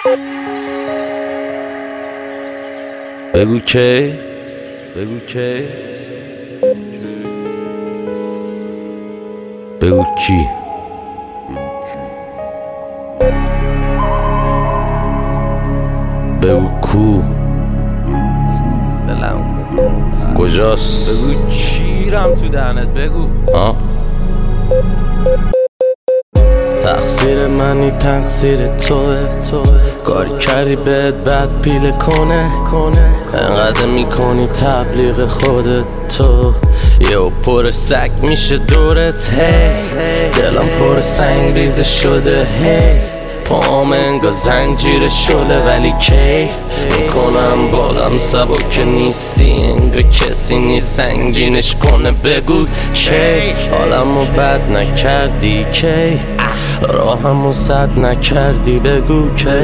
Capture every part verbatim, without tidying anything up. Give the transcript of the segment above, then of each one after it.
بگو کی بگو کی بگو کی بگو کو دلم کجاست بگو کیرم تو دهنت بگو ها تقصیر منی تقصیر توه کاری کردی بهت بد پیله کنه انقدر میکنی تبلیغ خودت تو یه پر سگ میشه دورت هی دلم پر سنگ ریزه شده هی پام انگار زنجیر شله ولی کیف میکنم بالم سبک نیستی انگار کسی نیست سنگینش کنه بگو کی حالمو بد نکردی کی راهمو سد نکردی بگو کی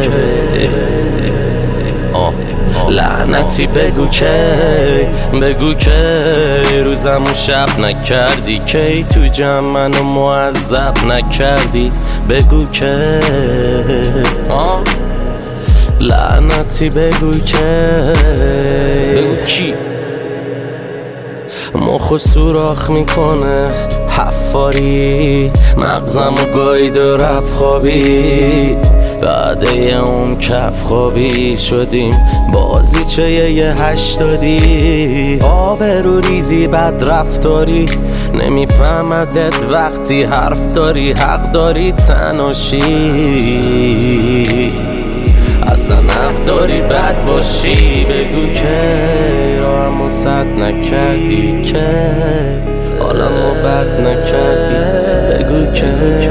آه لعنتی بگو کی بگو کی روزمو شب نکردی کی تو جمع منو معذب نکردی بگو کی آه لعنتی بگو کی بگو کی مخو سوراخ میکنه حفاری مغزمو گاید و رفت خوابی بعد یه اون کف خوابی شدیم بازی چه یه هشتادی آبرو ریزی بد رفتاری نمیفهمدت وقتی حرف داری حق داری تناشی اصلا حق داری بد باشی بگو که راهمو سد نکردی که حالمو بد نکردی بگو که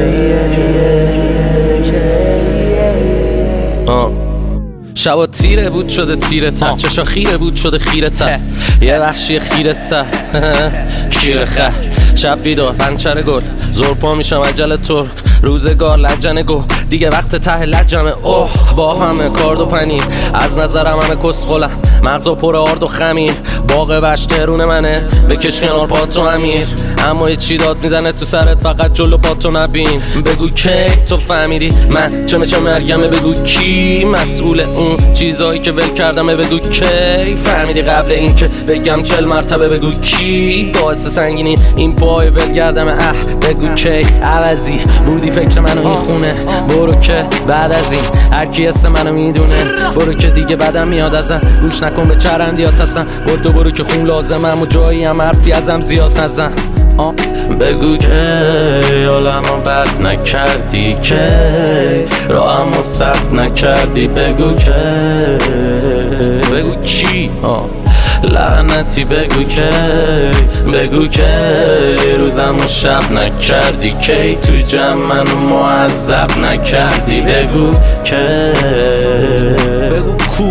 شبا تیره بود شده تیره تر چشا خیره بود شده خیره تر یه وحشی خیره سر شیر خر شب بیدار پنچر گل زور پا میشم عجل ترک روزگار لجنه گو دیگه وقت ته لجمه اوه با همه کارد و پنیر از نظرم همه کسخولم مغزا پر آرد و خمیر باغ وش ترون منه بکش کنار پاتو امیر اما یه چی داد میزنه تو سرت فقط جلو پاتو نبین بگو کی تو فهمیدی من چمه چه مرگمه بگو کی مسئول اون چیزایی که ول کردمه بگو کی فهمیدی قبل این که بگم چل مرتبه بگو کی باعث سنگینی این پای ول کردمه اه بگو کی عوضی بودی فکر منو این خونه برو که بعد از این هر کی اسم منو میدونه برو که دیگه بدم میاد ازم گوش نکن به چرندیات هستن برو برو که خون لازمم و جایی هم حرفی ازم زیاد نزن آه. بگو که حالمو بد نکردی که راهمو سخت نکردی بگو که بگو کی آه. لعنتی بگو که بگو که روزمو شب نکردی کی تو جمع منو معذب نکردی بگو که بگو کو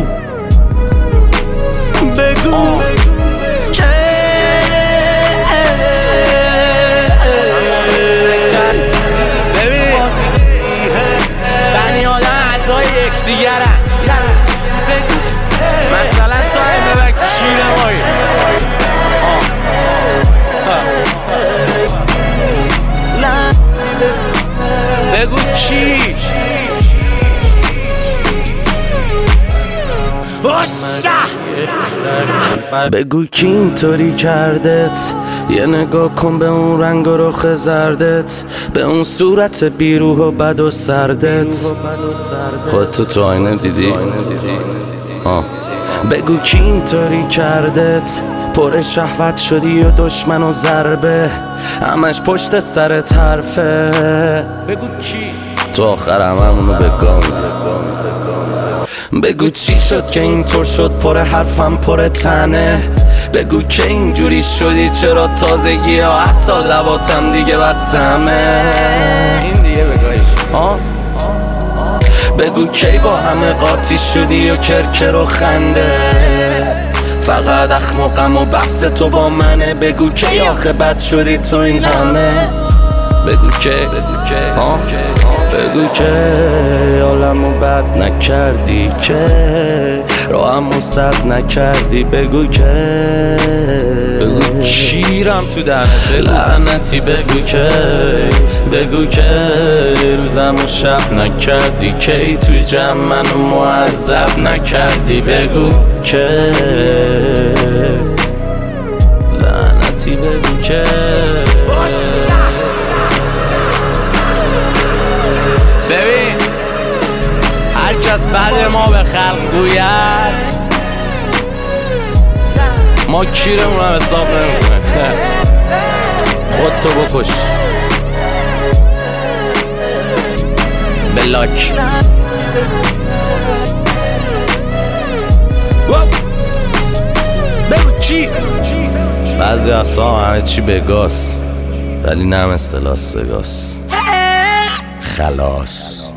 بگو که ببین بنی آدم اعضای یکدیگرن مثلا تو همه و کیر مایی بگو کی بگو کی اینطوری کردت یه نگاه کن به اون رنگ و رخ زردت به اون صورت بیروح و بد و سردت خودتو تو آینه دیدی؟ آه. بگو کی اینطوری کردت پر شهوت شدی و دشمن و ضربه همش پشت سرت حرفه بگو کی تو آخر هممونو بگم بگو چی شد که اینطور شد پر حرفم پر تنه بگو که اینجوری شدی چرا تازگی ها حتی لباتم دیگه بدتمه این دیگه بگایش آه بگو کی با همه قاطی شدی و کرکر و خنده فقط اخم و غم و بحث تو با منه بگو کی آخه بد شدی تو این همه بگو که ها بگو که عالمو بد نکردی که راهمو سد نکردی بگو که بگو شیرم تو دهنت بگو لعنتی بگو که بگو که روزمو شب نکردی که توی جمع منو معذب نکردی بگو که لعنتی بگو که ببین هر کس بعد ما به خلق گوید ما کیرمون هم حساب نمیکنه خودتو بکش بلاک بگو چی؟ بعضی وقتا همه چی بگاس ولی نه مثل لاس وگاس خلاص